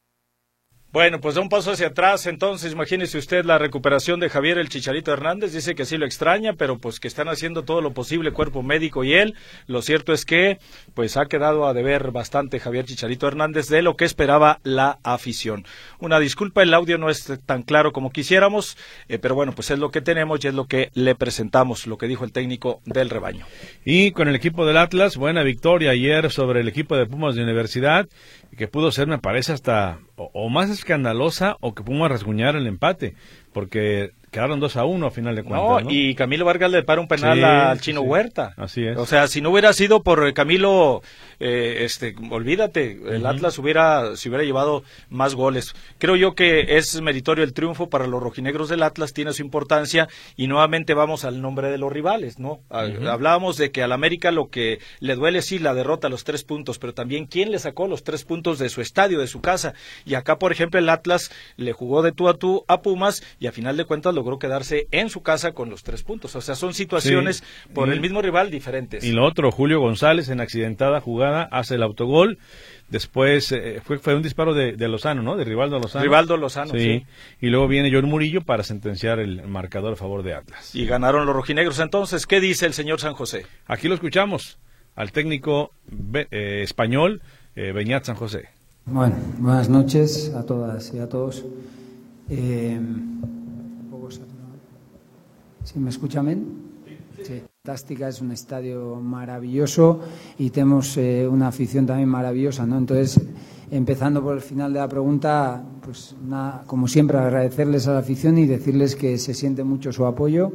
Bueno, pues da un paso hacia atrás, entonces imagínese usted la recuperación de Javier el Chicharito Hernández. Dice que sí lo extraña, pero pues que están haciendo todo lo posible, cuerpo médico y él. Lo cierto es que pues ha quedado a deber bastante Javier Chicharito Hernández de lo que esperaba la afición. Una disculpa, el audio no es tan claro como quisiéramos, eh, pero bueno, pues es lo que tenemos y es lo que le presentamos, lo que dijo el técnico del rebaño. Y con el equipo del Atlas, buena victoria ayer sobre el equipo de Pumas de Universidad, que pudo ser, me parece, hasta o, o más escandalosa, o que Pumas rasguñara el empate, porque quedaron dos a uno a final de cuentas, No, ¿no? y Camilo Vargas le para un penal Sí, al sí, Chino sí. Huerta. Así es. O sea, si no hubiera sido por Camilo, eh, este, olvídate, el Ujú. Atlas hubiera, se hubiera llevado más goles. Creo yo que es meritorio el triunfo para los rojinegros del Atlas, tiene su importancia, y nuevamente vamos al nombre de los rivales, ¿no? A- Ujú. Hablábamos de que al América lo que le duele sí la derrota, los tres puntos, pero también quién le sacó los tres puntos de su estadio, de su casa. Y acá, por ejemplo, el Atlas le jugó de tú a tú a Pumas y a final de cuentas logró quedarse en su casa con los tres puntos. O sea, son situaciones Sí. por Y- el mismo rival diferentes. Y lo otro, Julio González en accidentada jugada hace el autogol. Después eh, fue, fue un disparo de, de Lozano, ¿no? De Rivaldo Lozano. Rivaldo Lozano, sí. sí. Y luego viene John Murillo para sentenciar el marcador a favor de Atlas. Y ganaron los rojinegros. Entonces, ¿qué dice el señor San José? Aquí lo escuchamos al técnico be- eh, español, eh, Beñat San José. Bueno, buenas noches a todas y a todos. Eh, un poco saturado. ¿Sí me escuchan bien? Sí. Fantástica, es un estadio maravilloso y tenemos eh, una afición también maravillosa, ¿no? Entonces, empezando por el final de la pregunta, pues nada, como siempre, agradecerles a la afición y decirles que se siente mucho su apoyo.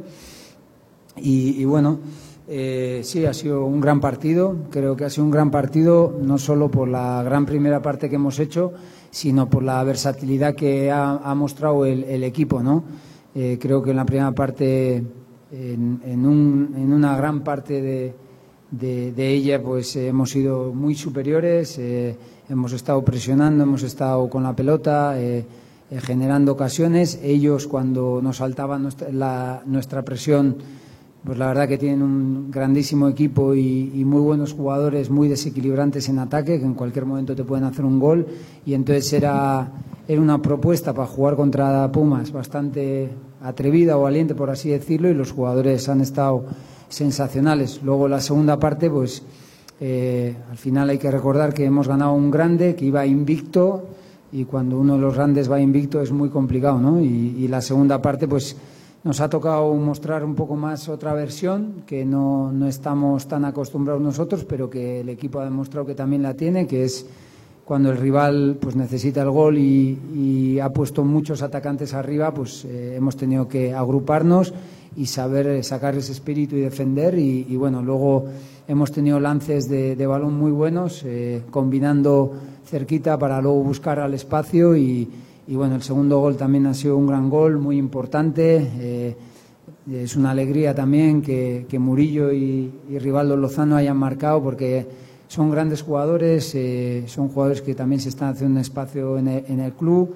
Y, y bueno, eh, sí, ha sido un gran partido. Creo que ha sido un gran partido, no solo por la gran primera parte que hemos hecho, sino por la versatilidad que ha, ha mostrado el, el equipo, ¿no? Eh, creo que en la primera parte, en, en, un, en una gran parte de, de, de ella, pues eh, hemos sido muy superiores, eh, hemos estado presionando, hemos estado con la pelota, eh, eh, generando ocasiones. Ellos, cuando nos saltaban nuestra, la, nuestra presión, pues la verdad que tienen un grandísimo equipo y, y muy buenos jugadores, muy desequilibrantes en ataque, que en cualquier momento te pueden hacer un gol, y entonces era, era una propuesta para jugar contra Pumas bastante atrevida o valiente, por así decirlo, y los jugadores han estado sensacionales. Luego la segunda parte, pues eh, al final hay que recordar que hemos ganado un grande que iba invicto, y cuando uno de los grandes va invicto es muy complicado, ¿no? Y, y la segunda parte, pues nos ha tocado mostrar un poco más otra versión que no, no estamos tan acostumbrados nosotros, pero que el equipo ha demostrado que también la tiene, que es cuando el rival pues necesita el gol y, y ha puesto muchos atacantes arriba, pues eh, hemos tenido que agruparnos y saber sacar ese espíritu y defender. Y, y bueno, luego hemos tenido lances de, de balón muy buenos, eh, combinando cerquita para luego buscar al espacio. Y Y bueno, el segundo gol también ha sido un gran gol, muy importante. Eh, es una alegría también que, que Murillo y, y Rivaldo Lozano hayan marcado, porque son grandes jugadores, eh, son jugadores que también se están haciendo un espacio en el, en el club,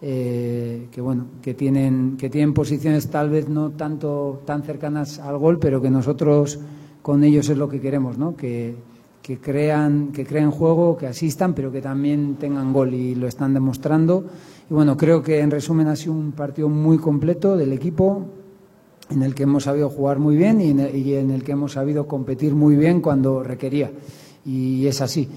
eh, que bueno, que tienen, que tienen posiciones tal vez no tanto tan cercanas al gol, pero que nosotros con ellos es lo que queremos, ¿no? Que, que crean, que creen juego, que asistan, pero que también tengan gol, y lo están demostrando. Y bueno, creo que en resumen ha sido un partido muy completo del equipo, en el que hemos sabido jugar muy bien y en el, y en el que hemos sabido competir muy bien cuando requería, y es así.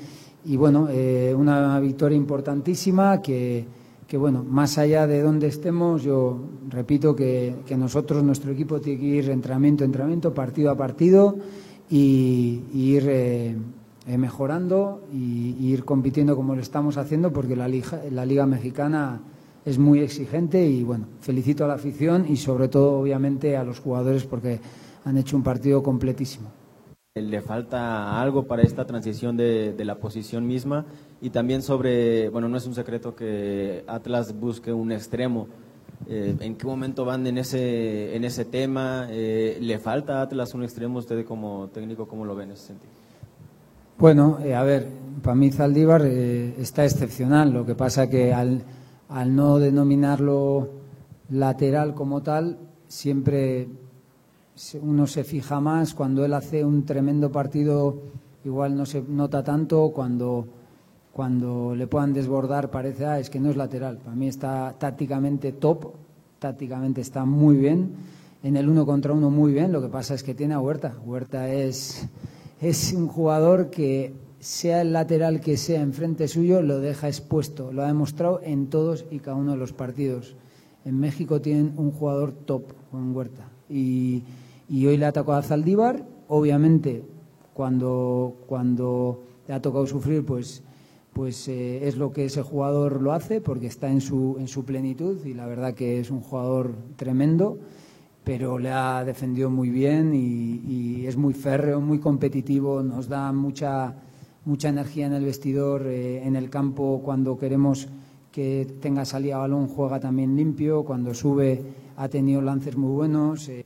y bueno, eh, una victoria importantísima que, que, bueno, más allá de donde estemos, yo repito que, que nosotros, nuestro equipo tiene que ir entrenamiento a entrenamiento, partido a partido y, y ir eh, eh, mejorando y, y ir compitiendo como lo estamos haciendo, porque la liga, la Liga Mexicana es muy exigente y bueno, felicito a la afición y sobre todo obviamente a los jugadores porque han hecho un partido completísimo. Le falta algo para esta transición de, de la posición misma y también sobre, bueno, no es un secreto que Atlas busque un extremo. Eh, ¿En qué momento van en ese, en ese tema? Eh, ¿Le falta a Atlas un extremo? ¿Usted como técnico cómo lo ve en ese sentido? Bueno, eh, a ver, para mí Zaldívar eh, está excepcional, lo que pasa que al... al no denominarlo lateral como tal, siempre uno se fija más. Cuando él hace un tremendo partido, igual no se nota tanto. Cuando, cuando le puedan desbordar, parece, ah, es que no es lateral. Para mí está tácticamente top, tácticamente está muy bien. En el uno contra uno muy bien, lo que pasa es que tiene a Huerta. Huerta es, es un jugador que, sea el lateral que sea enfrente suyo, lo deja expuesto. Lo ha demostrado en todos y cada uno de los partidos. En México tienen un jugador top con Huerta. Y, y hoy le ha tocado a Zaldívar. Obviamente, cuando, cuando le ha tocado sufrir, pues, pues eh, es lo que ese jugador lo hace, porque está en su, en su plenitud. Y la verdad que es un jugador tremendo, pero le ha defendido muy bien y, y es muy férreo, muy competitivo. Nos da mucha... mucha energía en el vestidor, eh, en el campo. Cuando queremos que tenga salida a balón juega también limpio, cuando sube ha tenido lances muy buenos. Eh.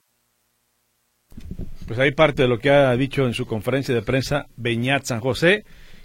Pues hay parte de lo que ha dicho en su conferencia de prensa Beñat San José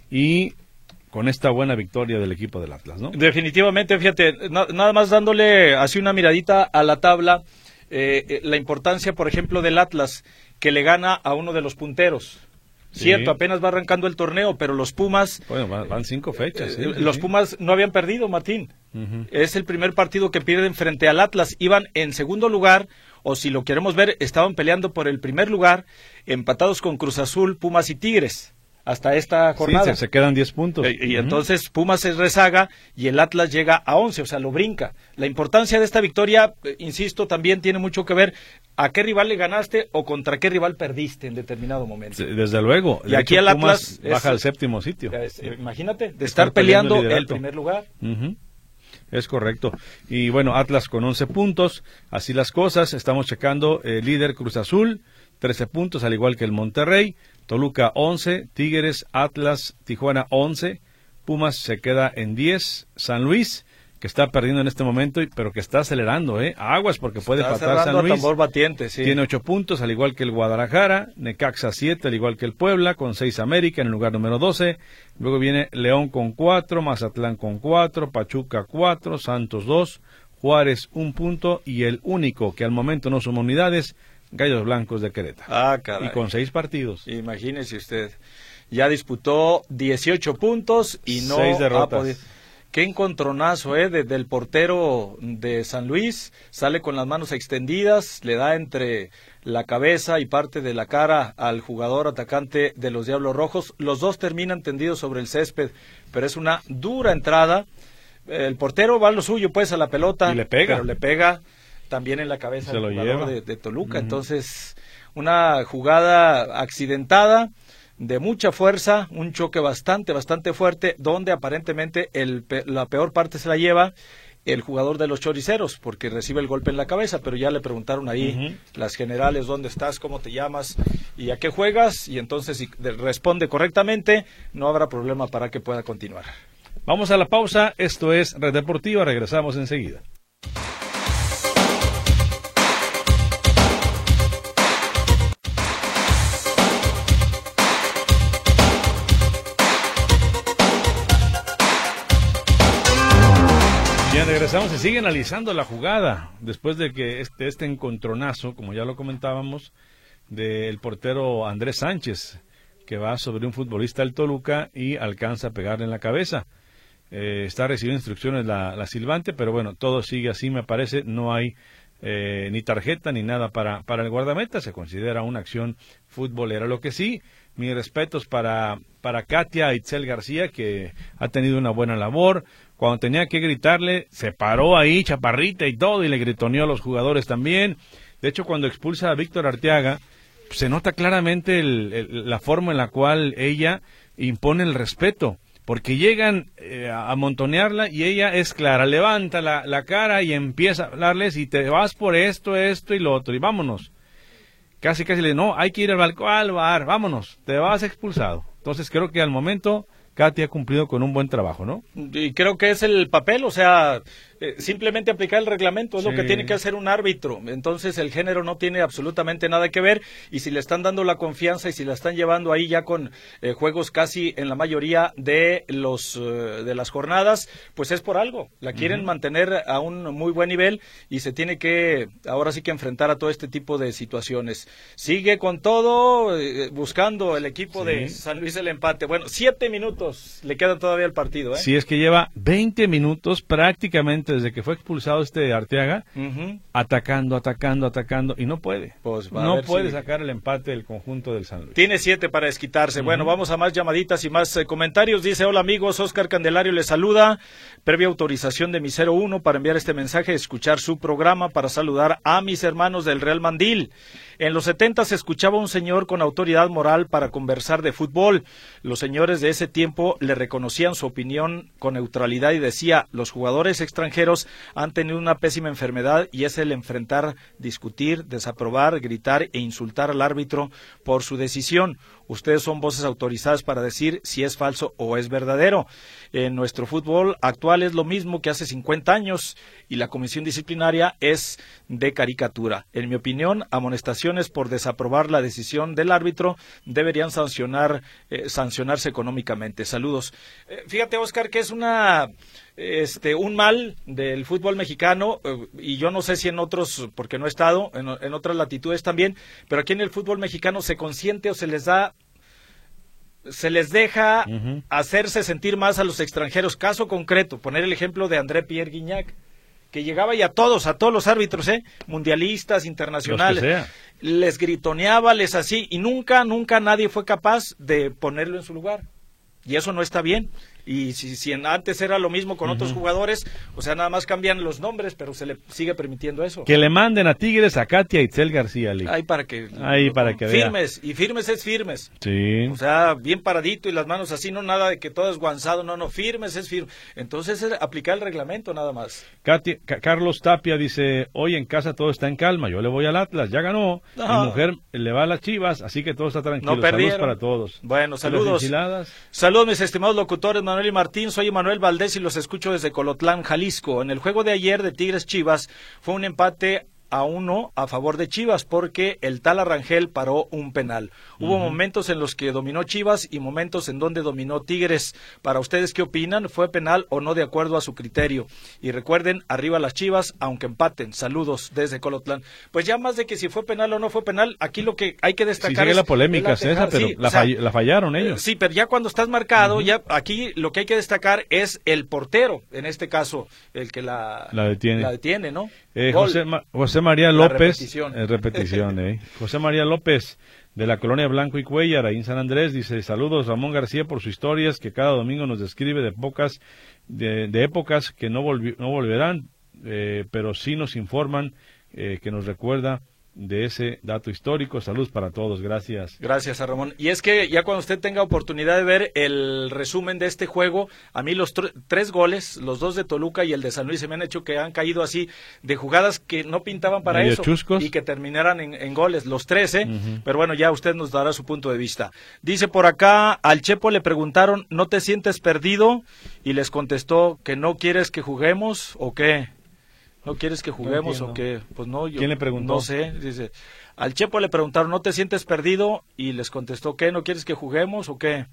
y con esta buena victoria del equipo del Atlas, ¿no? Definitivamente, fíjate, na nada más dándole así una miradita a la tabla, eh, la importancia, por ejemplo, del Atlas, que le gana a uno de los punteros. Sí. Cierto, apenas va arrancando el torneo, pero los Pumas... Bueno, van, van cinco fechas. Eh, sí, los sí. Pumas no habían perdido, Martín. Uh-huh. Es el primer partido que pierden frente al Atlas. Iban en segundo lugar, o si lo queremos ver, estaban peleando por el primer lugar, empatados con Cruz Azul, Pumas y Tigres, hasta esta jornada. Sí, se, se quedan diez puntos. Eh, y uh-huh. entonces Pumas se rezaga y el Atlas llega a once, o sea, lo brinca. La importancia de esta victoria, eh, insisto, también tiene mucho que ver a qué rival le ganaste o contra qué rival perdiste en determinado momento. Desde luego. Y de aquí hecho, el Atlas Pumas baja es, al séptimo sitio. Es, imagínate, de estar, estar peleando, peleando el, el primer lugar. Uh-huh. Es correcto. Y bueno, Atlas con once puntos, así las cosas. Estamos checando el líder Cruz Azul, trece puntos, al igual que el Monterrey. Toluca once, Tigres, Atlas, Tijuana once, Pumas se queda en diez, San Luis, que está perdiendo en este momento, pero que está acelerando, ¿eh? Aguas, porque puede está patar San Luis. A tambor batiente, sí. Tiene ocho puntos, al igual que el Guadalajara, Necaxa siete, al igual que el Puebla, con seis América en el lugar número doce. Luego viene León con cuatro, Mazatlán con cuatro, Pachuca cuatro, Santos dos, Juárez un punto y el único que al momento no suma unidades, Gallos Blancos de Querétaro. Ah, caray. Y con seis partidos. Imagínese usted. Ya disputó dieciocho puntos y no seis derrotas. Ha podido... Qué encontronazo, ¿eh? Desde el portero de San Luis. Sale con las manos extendidas, le da entre la cabeza y parte de la cara al jugador atacante de los Diablos Rojos. Los dos terminan tendidos sobre el césped, pero es una dura entrada. El portero va a lo suyo, pues, a la pelota. Y le pega. Pero le pega también en la cabeza del jugador de, de Toluca. Uh-huh. Entonces, una jugada accidentada, de mucha fuerza, un choque bastante, bastante fuerte, donde aparentemente el, la peor parte se la lleva el jugador de los choriceros, porque recibe el golpe en la cabeza, pero ya le preguntaron ahí uh-huh. las generales, ¿dónde estás? ¿Cómo te llamas? ¿Y a qué juegas? Y entonces, si responde correctamente, no habrá problema para que pueda continuar. Vamos a la pausa, esto es Red Deportiva, regresamos enseguida. Bien, regresamos y sigue analizando la jugada después de que este, este encontronazo, como ya lo comentábamos, del portero Andrés Sánchez, que va sobre un futbolista del Toluca y alcanza a pegarle en la cabeza. Eh, está recibiendo instrucciones la, la silbante, pero bueno, todo sigue así, me parece, no hay eh, ni tarjeta ni nada para, para el guardameta, se considera una acción futbolera. Lo que sí, mis respetos para, para Katia Itzel García, que ha tenido una buena labor. Cuando tenía que gritarle, se paró ahí, chaparrita y todo, y le gritoneó a los jugadores también. De hecho, cuando expulsa a Víctor Arteaga, se nota claramente el, el, la forma en la cual ella impone el respeto, porque llegan eh, a amontonearla y ella es clara, levanta la, la cara y empieza a hablarles y te vas por esto, esto y lo otro, y vámonos. Casi, casi le no, hay que ir al balcón, al bar, vámonos, te vas expulsado. Entonces creo que al momento Katy ha cumplido con un buen trabajo, ¿no? Y creo que es el papel, o sea, eh, simplemente aplicar el reglamento es sí. lo que tiene que hacer un árbitro. Entonces el género no tiene absolutamente nada que ver, y si le están dando la confianza y si la están llevando ahí ya con eh, juegos casi en la mayoría de los uh, de las jornadas, pues es por algo. La quieren uh-huh. mantener a un muy buen nivel y se tiene que ahora sí que enfrentar a todo este tipo de situaciones. Sigue con todo, eh, buscando el equipo sí. de San Luis el empate. Bueno, siete minutos le queda todavía el partido, ¿eh? Sí, es que lleva veinte minutos prácticamente desde que fue expulsado este Arteaga, uh-huh. atacando, atacando, atacando, y no puede. Pues no puede si... sacar el empate del conjunto del San Luis. Tiene siete para desquitarse. Uh-huh. Bueno, vamos a más llamaditas y más eh, comentarios. Dice, hola amigos, Oscar Candelario les saluda. Previa autorización de mi cero uno para enviar este mensaje, escuchar su programa, para saludar a mis hermanos del Real Mandil. En los setenta se escuchaba un señor con autoridad moral para conversar de fútbol. Los señores de ese tiempo le reconocían su opinión con neutralidad y decía, los jugadores extranjeros han tenido una pésima enfermedad y es el enfrentar, discutir, desaprobar, gritar e insultar al árbitro por su decisión. Ustedes son voces autorizadas para decir si es falso o es verdadero. En nuestro fútbol actual es lo mismo que hace cincuenta años y la comisión disciplinaria es de caricatura. En mi opinión, amonestaciones por desaprobar la decisión del árbitro deberían sancionar, eh, sancionarse económicamente. Saludos. Eh, fíjate, Oscar, que es una... Este, un mal del fútbol mexicano, eh, y yo no sé si en otros, porque no he estado, en, en otras latitudes también, pero aquí en el fútbol mexicano se consiente o se les da, se les deja uh-huh. hacerse sentir más a los extranjeros. Caso concreto, poner el ejemplo de André Pierre Guignac, que llegaba y a todos, a todos los árbitros, ¿eh? mundialistas, internacionales, les gritoneaba, les así, y nunca, nunca nadie fue capaz de ponerlo en su lugar. Y eso no está bien. Y si, si antes era lo mismo con uh-huh. otros jugadores, o sea, nada más cambian los nombres, pero se le sigue permitiendo eso. Que le manden a Tigres a Katia Itzel García. Lee. Ahí para que... Ahí no, para que firmes, vea. Y firmes es firmes. Sí. O sea, bien paradito y las manos así, no nada de que todo es guanzado, no, no, firmes es firme. Entonces es aplicar el reglamento nada más. Katia, Ca- Carlos Tapia dice, hoy en casa todo está en calma, yo le voy al Atlas, ya ganó, no. mi mujer le va a las Chivas, así que todo está tranquilo. No saludos para todos. Bueno, saludos. Saludos mis estimados locutores, Manuel y Martín, soy Manuel Valdés y los escucho desde Colotlán, Jalisco. En el juego de ayer de Tigres Chivas fue un empate a uno a favor de Chivas porque el tal Arrangel paró un penal. Hubo uh-huh. momentos en los que dominó Chivas y momentos en donde dominó Tigres. Para ustedes, ¿qué opinan? ¿Fue penal o no de acuerdo a su criterio? Y recuerden, arriba las Chivas, aunque empaten. Saludos desde Colotlán. Pues ya más de que si fue penal o no fue penal, aquí lo que hay que destacar sí, sigue es... la polémica, es esa, pero sí, la, o sea, fall- la fallaron ellos. Sí, pero ya cuando estás marcado, uh-huh. ya aquí lo que hay que destacar es el portero, en este caso, el que la, la detiene. La detiene, ¿no? Eh, José, Ma- José María López, repetición, eh, repetición eh. José María López de la colonia Blanco y Cuellar, ahí en San Andrés, dice, saludos Ramón García por sus historias que cada domingo nos describe de pocas, de, de épocas que no, volvi- no volverán, eh, pero sí nos informan, eh, que nos recuerda de ese dato histórico. Saludos para todos, gracias. Gracias a Ramón. Y es que ya cuando usted tenga oportunidad de ver el resumen de este juego, a mí los tr- tres goles, los dos de Toluca y el de San Luis, se me han hecho que han caído así de jugadas que no pintaban para medio eso chuscos. Y que terminaran en, en goles, los tres, ¿eh? Uh-huh. Pero bueno, ya usted nos dará su punto de vista. Dice por acá, al Chepo le preguntaron, ¿no te sientes perdido? Y les contestó que no quieres que juguemos o qué. ¿No quieres que juguemos no o qué? Pues no, yo ¿Quién le preguntó? no sé. Dice, al Chepo le preguntaron, ¿no te sientes perdido? Y les contestó, ¿qué? ¿No quieres que juguemos o qué?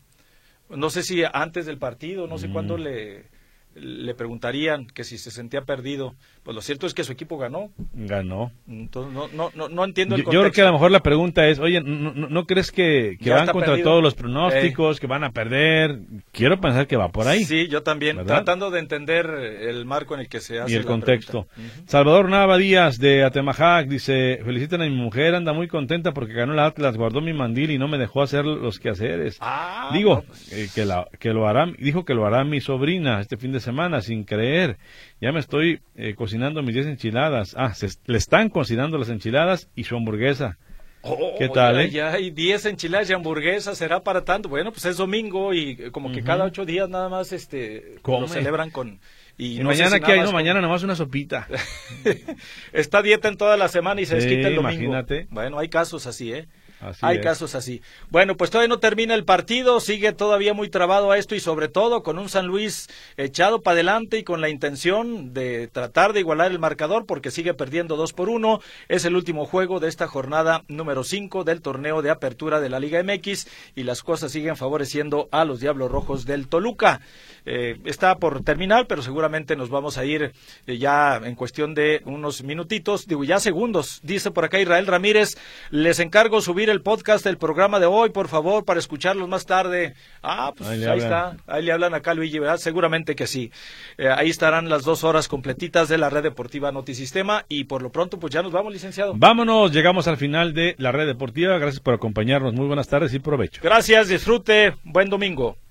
No sé si antes del partido, no sé mm. cuándo le, le preguntarían que si se sentía perdido. Pues Pues lo cierto es que su equipo ganó. Ganó. Entonces no no no, no entiendo el yo, contexto. yo creo que a lo mejor la pregunta es, oye, ¿no, no, no crees que, que van contra perdido. todos los pronósticos, eh. que van a perder? Quiero pensar que va por ahí. Sí, yo también, ¿verdad? Tratando de entender el marco en el que se hace y el la contexto. Uh-huh. Salvador Nava Díaz de Atemajac dice, felicitan a mi mujer, anda muy contenta porque ganó el Atlas, guardó mi mandil y no me dejó hacer los quehaceres. Ah, Digo, no, pues. eh, que, la, que lo hará, dijo que lo hará mi sobrina este fin de semana, sin creer. Ya me estoy eh, cocinando mis diez enchiladas. Ah, se, le están cocinando las enchiladas y su hamburguesa. Oh, ¿Qué tal, ya, eh? Ya hay diez enchiladas y hamburguesas, ¿será para tanto? Bueno, pues es domingo y como que uh-huh. cada ocho días nada más este Come. lo celebran con... Y, y no mañana si que hay, no, con... mañana nomás una sopita. Está dieta en toda la semana y se sí, desquita el domingo. Imagínate. Bueno, hay casos así, ¿eh? Así Hay es. casos así. Bueno, pues todavía no termina el partido, sigue todavía muy trabado a esto y sobre todo con un San Luis echado para adelante y con la intención de tratar de igualar el marcador porque sigue perdiendo dos por uno. Es el último juego de esta jornada número cinco del torneo de apertura de la Liga M X y las cosas siguen favoreciendo a los Diablos Rojos del Toluca. Eh, está por terminar, pero seguramente nos vamos a ir eh, ya en cuestión de unos minutitos, digo ya segundos. Dice por acá Israel Ramírez, les encargo subir el podcast del programa de hoy, por favor, para escucharlos más tarde. Ah, pues ahí, ahí está, ahí le hablan acá Luigi, ¿verdad? Seguramente que sí. Eh, ahí estarán las dos horas completitas de la Red Deportiva Notisistema y por lo pronto pues ya nos vamos, licenciado. Vámonos, llegamos al final de la Red Deportiva, gracias por acompañarnos, muy buenas tardes y provecho. Gracias, disfrute, buen domingo.